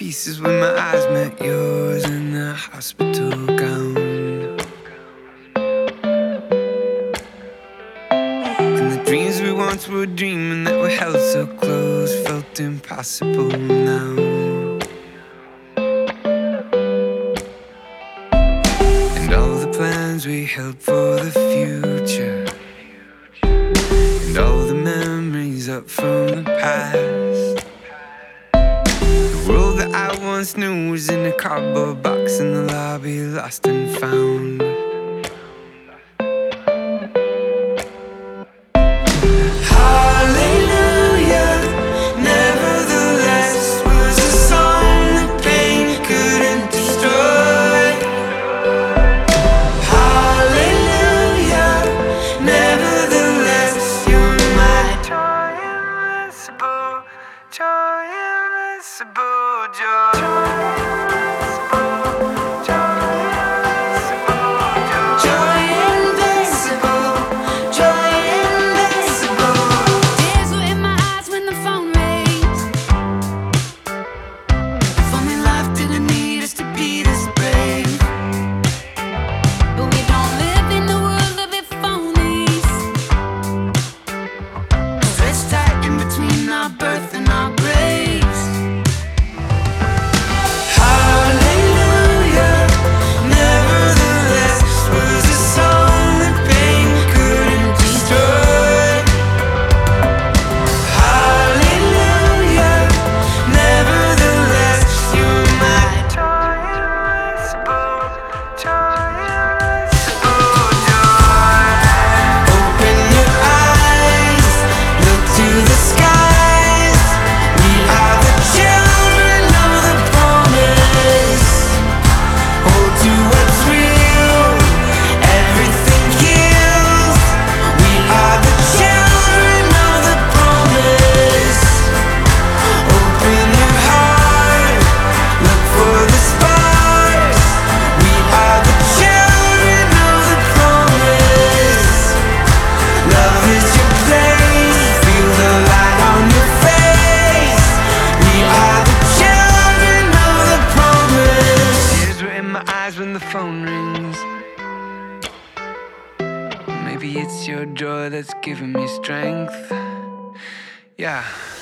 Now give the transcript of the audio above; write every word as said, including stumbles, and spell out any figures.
pieces when my eyes met yours in the hospital gown. And the dreams we once were dreaming that were held so close felt impossible now. And all the plans we held for the future, and all the memories up from the past. The world that I once knew was in a cardboard box in the lobby, lost and found. Hallelujah, nevertheless, was a song that pain couldn't destroy. Hallelujah, nevertheless, you're my joy invincible, joy invincible, joy. When the phone rings, maybe it's your joy that's giving me strength. Yeah.